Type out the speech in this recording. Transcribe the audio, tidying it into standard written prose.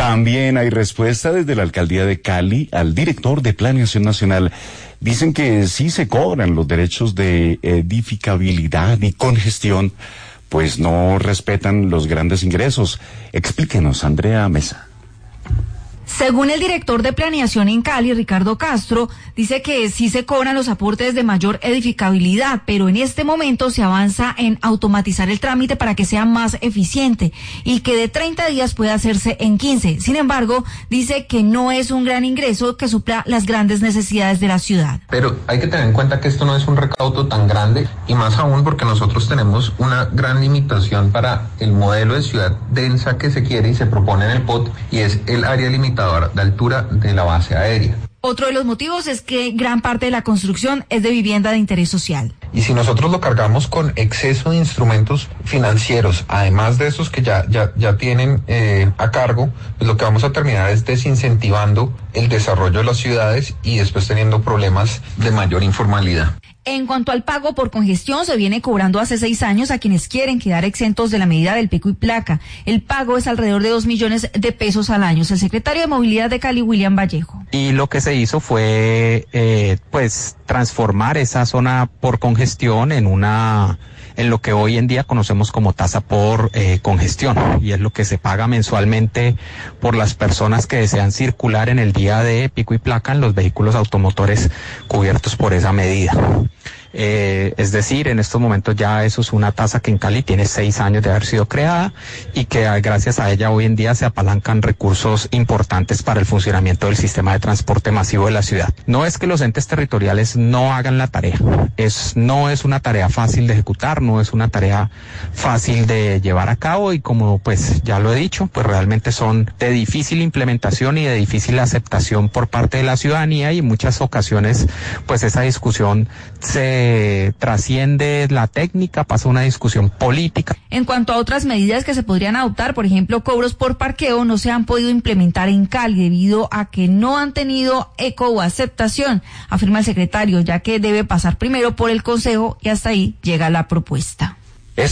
También hay respuesta desde la alcaldía de Cali al director de Planeación Nacional. Dicen que sí se cobran los derechos de edificabilidad y congestión, pues no respetan los grandes ingresos. Explíquenos, Andrea Mesa. Según el director de Planeación en Cali, Ricardo Castro, dice que sí se cobran los aportes de mayor edificabilidad, pero en este momento se avanza en automatizar el trámite para que sea más eficiente y que de 30 días pueda hacerse en 15. Sin embargo, dice que no es un gran ingreso que supla las grandes necesidades de la ciudad. Pero hay que tener en cuenta que esto no es un recaudo tan grande, y más aún porque nosotros tenemos una gran limitación para el modelo de ciudad densa que se quiere y se propone en el POT, y es el área limitada de altura de la base aérea. Otro de los motivos es que gran parte de la construcción es de vivienda de interés social. Y si nosotros lo cargamos con exceso de instrumentos financieros, además de esos que ya tienen a cargo, pues lo que vamos a terminar es desincentivando el desarrollo de las ciudades y después teniendo problemas de mayor informalidad. En cuanto al pago por congestión, se viene cobrando hace 6 años a quienes quieren quedar exentos de la medida del pico y placa. El pago es alrededor de 2 millones de pesos al año. El secretario de Movilidad de Cali, William Vallejo. Y lo que se hizo fue, transformar esa zona por congestión en lo que hoy en día conocemos como tasa por congestión, y es lo que se paga mensualmente por las personas que desean circular en el día de pico y placa en los vehículos automotores cubiertos por esa medida. Es decir, en estos momentos ya eso es una tasa que en Cali tiene 6 años de haber sido creada y que gracias a ella hoy en día se apalancan recursos importantes para el funcionamiento del sistema de transporte masivo de la ciudad. No es que los entes territoriales no hagan la tarea, no es una tarea fácil de ejecutar, no es una tarea fácil de llevar a cabo, y como pues ya lo he dicho, pues realmente son de difícil implementación y de difícil aceptación por parte de la ciudadanía, y en muchas ocasiones pues esa discusión se trasciende la técnica, pasa a una discusión política. En cuanto a otras medidas que se podrían adoptar, por ejemplo, cobros por parqueo, no se han podido implementar en Cali debido a que no han tenido eco o aceptación, afirma el secretario, ya que debe pasar primero por el Consejo y hasta ahí llega la propuesta.